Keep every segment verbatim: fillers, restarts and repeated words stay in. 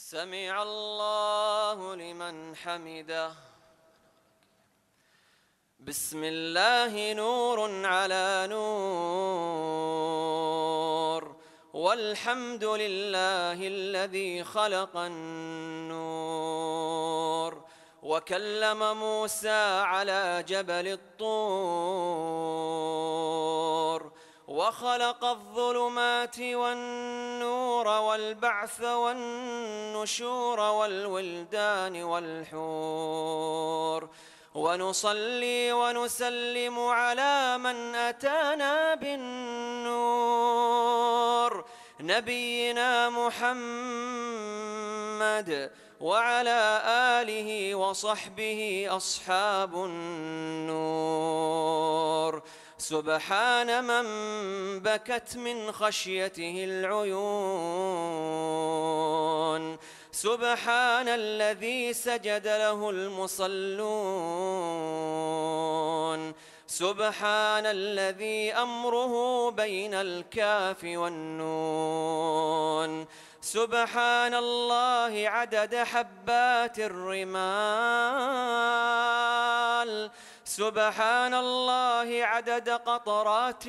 سمع الله لمن حمده. بسم الله نور على نور، والحمد لله الذي خلق النور، وكلم موسى على جبل الطور، وخلق الظلمات والنور والبعث والنشور والولدان والحور، ونصلي ونسلم على من أتانا بالنور نبينا محمد، وعلى آله وصحبه أصحاب النور. سبحان من بكت من خشيته العيون، سبحان الذي سجد له المصلون، سبحان الذي أمره بين الكاف والنون، سبحان الله عدد حبات الرمال، سبحان الله عدد قطرات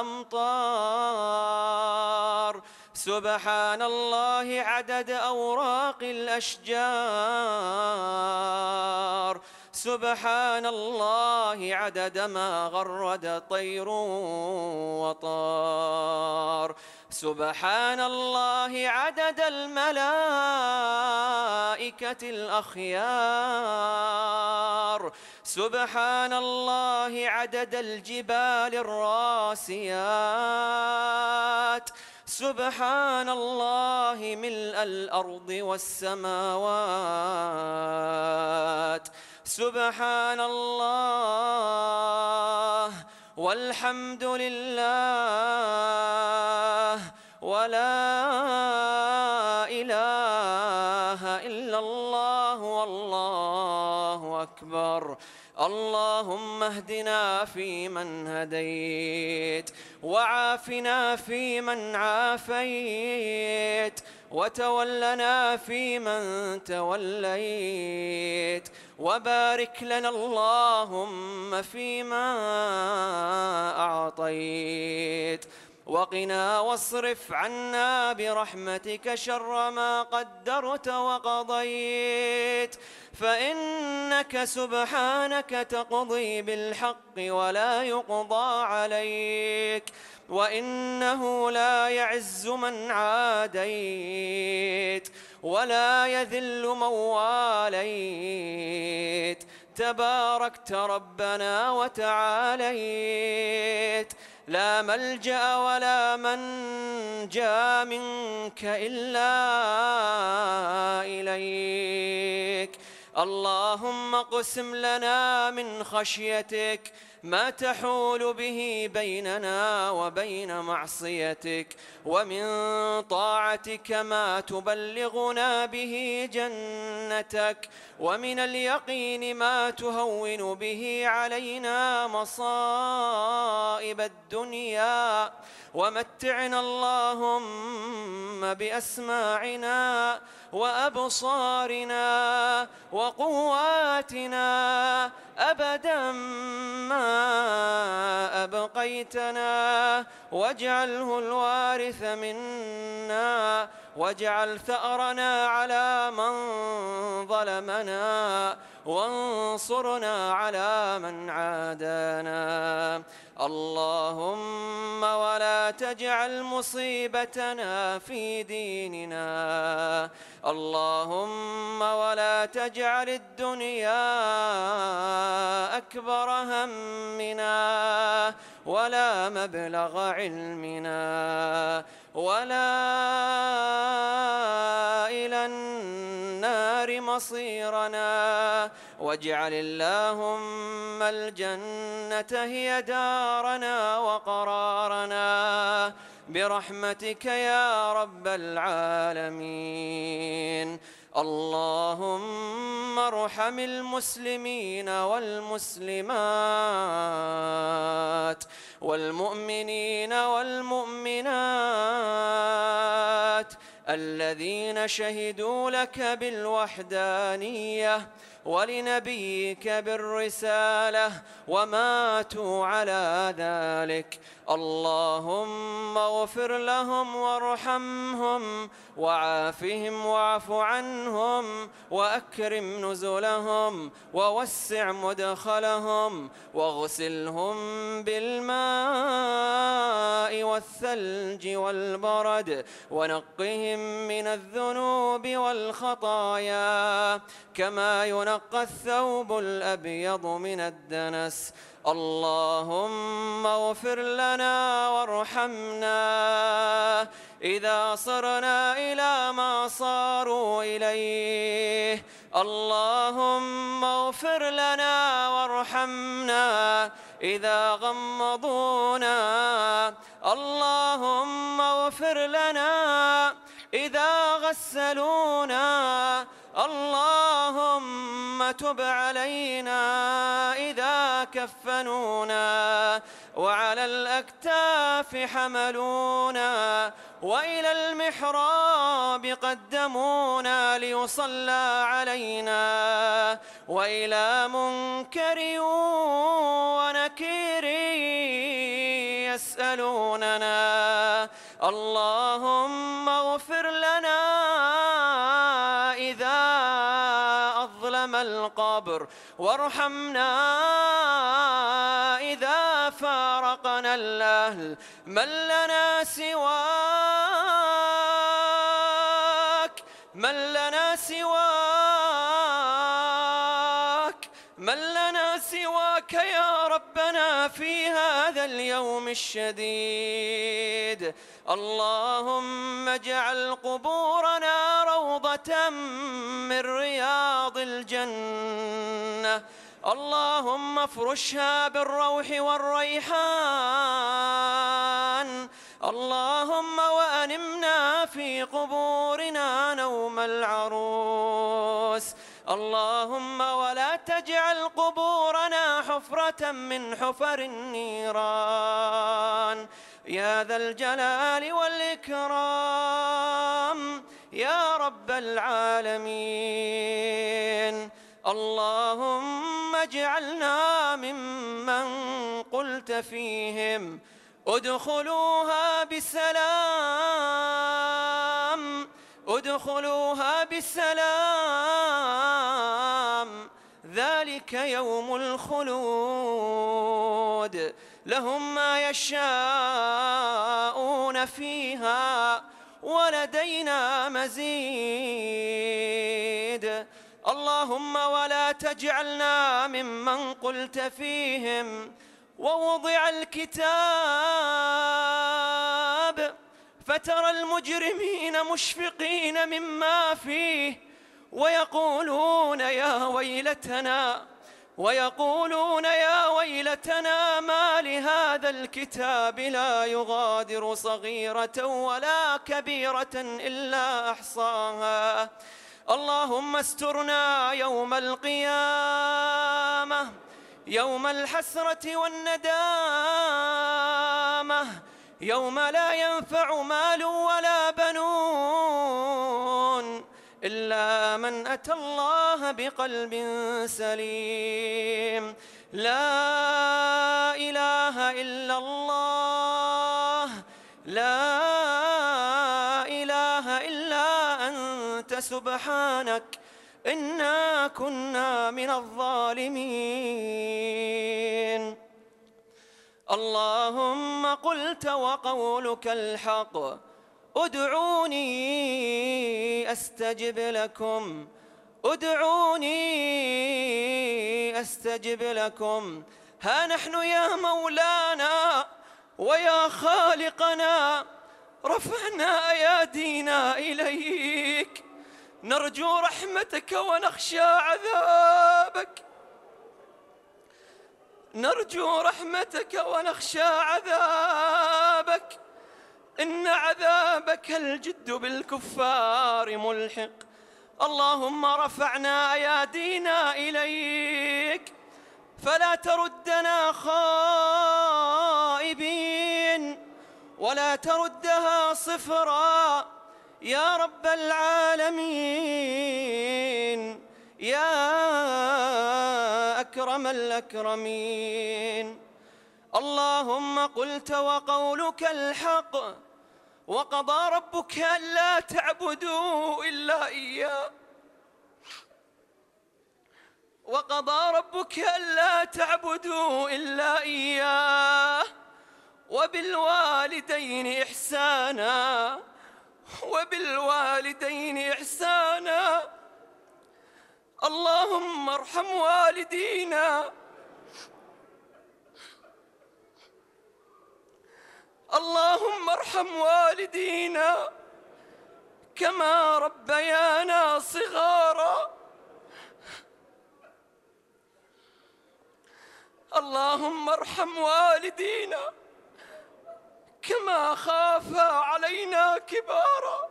الأمطار، سبحان الله عدد أوراق الأشجار، سبحان الله عدد ما غرد طير وطار، سبحان الله عدد الملائكة الأخيار، سبحان الله عدد الجبال الراسيات، سبحان الله ملء الأرض والسماوات، سبحان الله والحمد لله ولا إله إلا الله والله أكبر. اللهم اهدنا فيمن هديت، وعافنا فيمن عافيت، وتولنا فيمن توليت، وبارك لنا اللهم فيما أعطيت، وقنا واصرف عنا برحمتك شر ما قدرت وقضيت، فإنك سبحانك تقضي بالحق ولا يقضى عليك، وإنه لا يعز من عاديت ولا يذل من واليت، تباركت ربنا وتعاليت، لا ملجأ ولا منجا منك إلا إليك. اللهم اقسم لنا من خشيتك ما تحول به بيننا وبين معصيتك، ومن طاعتك ما تبلغنا به جنتك، ومن اليقين ما تهون به علينا مصائب الدنيا، ومتعنا اللهم بأسماعنا وأبصارنا وقواتنا أبدا ما أبقيتنا، واجعله الوارث منا، واجعل ثأرنا على من ظلمنا، وانصرنا على من عادانا. اللهم ولا تجعل مصيبتنا في ديننا، اللهم ولا تجعل الدنيا أكبر همنا ولا مبلغ علمنا ولا إلى النار مصيرنا، واجعل اللهم الجنة هي دارنا وقرارنا برحمتك يا رب العالمين. اللهم ارحم المسلمين والمسلمات والمؤمنين والمؤمنات الذين شهدوا لك بالوحدانية ولنبيك بالرسالة وماتوا على ذلك. اللهم اغفر لهم وارحمهم وعافهم واعف عنهم وأكرم نزلهم ووسع مدخلهم واغسلهم بالماء والثلج والبرد ونقهم من الذنوب والخطايا كما ينقى الثوب الأبيض من الدنس. اللهم اغفر لنا وارحمنا إذا صرنا إلى ما صاروا إليه. اللهم اغفر لنا وارحمنا إذا غمضونا. اللهم اغفر لنا إذا غسلونا. اللهم تب علينا إذا كفنونا وعلى الأكتاف حملونا وإلى المحراب قدمونا ليصلى علينا وإلى منكر ونكير يسألوننا. اللهم اغفر لنا إذا أظلم القبر وارحمنا إذا فارقنا الأهل. من لنا سواك من لنا سواك من لنا سواك يا ربنا في هذا اليوم الشديد. اللهم اجعل قبورنا روضة من رياض الجنة. اللهم افرشها بالروح والريحان. اللهم وأنمنا في قبورنا نوم العروس. اللهم ولا تجعل قبورنا حفرة من حفر النيران يا ذا الجلال والإكرام يا رب العالمين. اللهم اجعلنا ممن قلت فيهم ادخلوها بسلام ادخلوها بسلام ذلك يوم الخلود. لهم ما يشاءون فيها ولدينا مزيد. اللهم ولا تجعلنا ممن قلت فيهم ووضع الكتاب فترى المجرمين مشفقين مما فيه ويقولون يا ويلتنا ويقولون يا ويلتنا ما لهذا الكتاب لا يغادر صغيرة ولا كبيرة إلا أحصاها. اللهم استرنا يوم القيامة يوم الحسرة والندامة يوم لا ينفع مال ولا بنون إلا من أتى الله بقلب سليم. لا إله إلا الله لا إله إلا أنت سبحانك إنا كنا من الظالمين. اللهم قلت وقولك الحق ادعوني أستجب لكم ادعوني أستجب لكم. ها نحن يا مولانا ويا خالقنا رفعنا أيادينا إليك نرجو رحمتك ونخشى عذابك نرجو رحمتك ونخشى عذابك. إن عذابك الجد بالكفار ملحق. اللهم رفعنا أيادينا إليك فلا تردنا خائبين ولا تردها صفرا يا رب العالمين، يا أكرم الأكرمين. اللهم قلت وقولك الحق، وقضى ربك ألا تعبدوا إلا إياه، وقضى ربك ألا تعبدوا إلا إياه، وبالوالدين إحسانا، وبالوالدين إحسانا. اللهم ارحم والدينا، اللهم ارحم والدينا كما ربيانا صغارا. اللهم ارحم والدينا كما خافا علينا كبارا.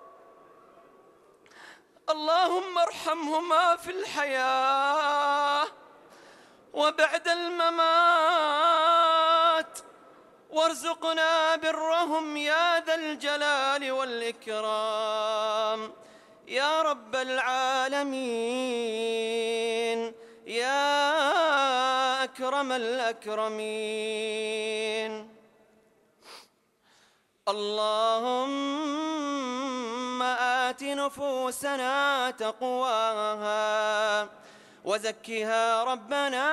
اللهم ارحمهما في الحياة وبعد الممات، وارزقنا برهم يا ذا الجلال والإكرام يا رب العالمين، يا أكرم الأكرمين. اللهم آت نفوسنا تقواها وزكها ربنا،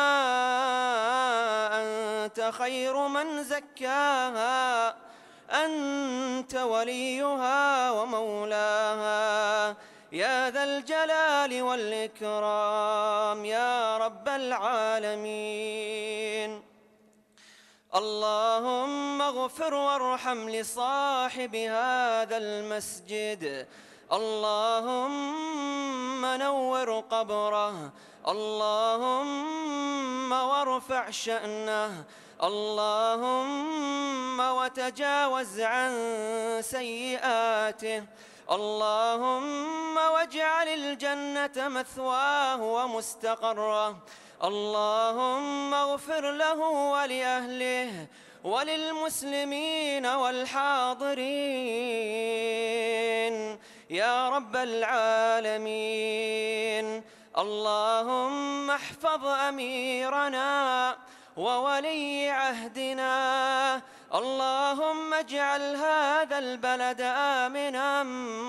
أنت خير من زكاها، أنت وليها ومولاها يا ذا الجلال والإكرام يا رب العالمين. اللهم اغفر وارحم لصاحب هذا المسجد، اللهم نور قبره، اللهم وارفع شأنه، اللهم وتجاوز عن سيئاته، اللهم واجعل الجنة مثواه ومستقره. اللهم اغفر له ولأهله وللمسلمين والحاضرين يا رب العالمين. اللهم احفظ أميرنا وولي عهدنا، اللهم اجعل هذا البلد آمنا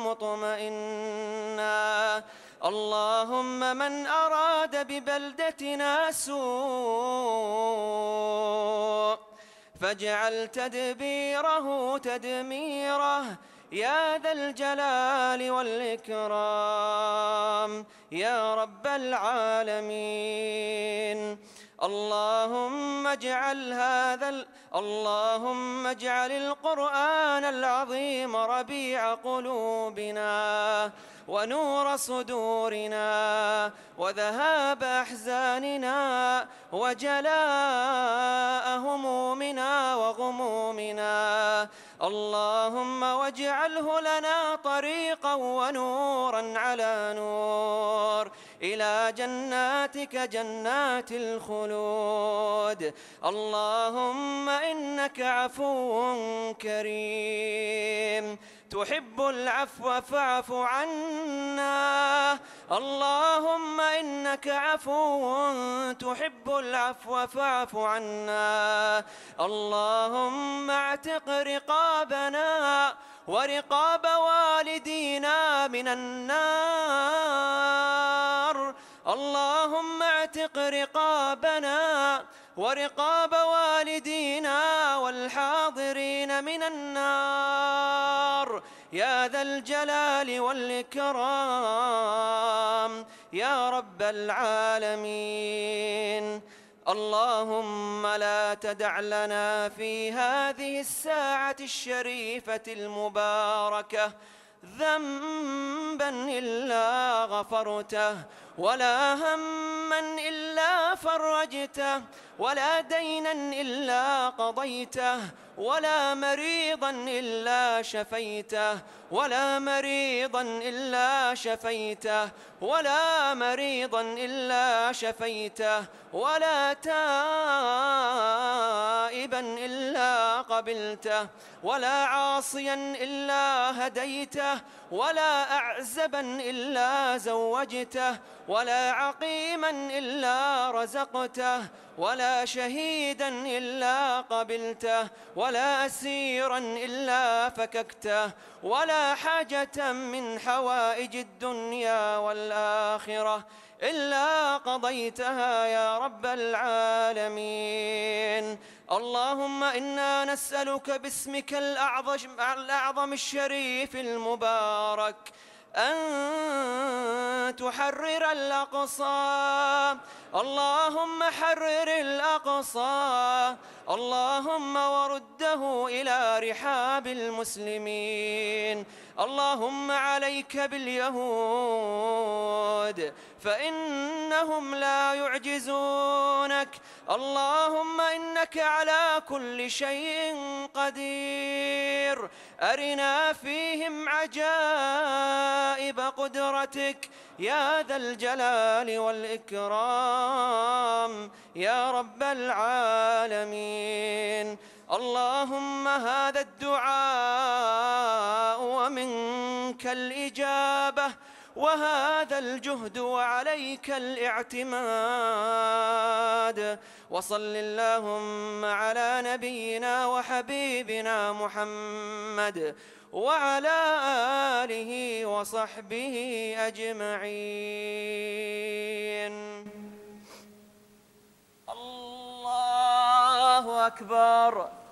مطمئنا. اللهم من أراد ببلدتنا سوء فاجعل تدبيره تدميره يا ذا الجلال والإكرام يا رب العالمين. اللهم اجعل هذا ال... اللهم اجعل القرآن العظيم ربيع قلوبنا ونور صدورنا وذهاب أحزاننا وجلاء همومنا وغمومنا. اللهم واجعله لنا طريقا ونورا على نور إلى جناتك جنات الخلود. اللهم إنك عفو كريم تحب العفو فاعف عنا. اللهم إنك عفو تحب العفو فاعف عنا. اللهم اعتق رقابنا ورقاب والدينا من النار. اللهم اعتق رقابنا ورقاب والدينا والحاضرين من النار يا ذا الجلال والإكرام يا رب العالمين. اللهم لا تدع لنا في هذه الساعة الشريفة المباركة ذنبا إلا غفرته، ولا هما إلا فرجته، ولا دينا إلا قضيته، ولا مريضا إلا شفيته، ولا مريضا إلا شفيته، ولا مريضا إلا شفيته، ولا تائبا إلا قبلته، ولا عاصيا إلا هديته، ولا أعزبا إلا زوجته، ولا عقيما إلا رزقته، ولا شهيدا إلا قبلته، ولا أسيرا إلا فككته، ولا حاجة من حوائج الدنيا والآخرة إلا قضيتها يا رب العالمين. اللهم إنا نسألك باسمك الأعظم, الأعظم الشريف المبارك أن تحرر الأقصى. اللهم حرر الأقصى، اللهم ورده إلى رحاب المسلمين. اللهم عليك باليهود فإنهم لا يعجزونك. اللهم إنك على كل شيء قدير. أرنا فيهم عجائب قدرتك يا ذا الجلال والإكرام يا رب العالمين. اللهم هذا الدعاء ومنك الإجابة، وهذا الجهد وعليك الاعتماد. وصل اللهم على نبينا وحبيبنا محمد وعلى آله وصحبه أجمعين. الله أكبر.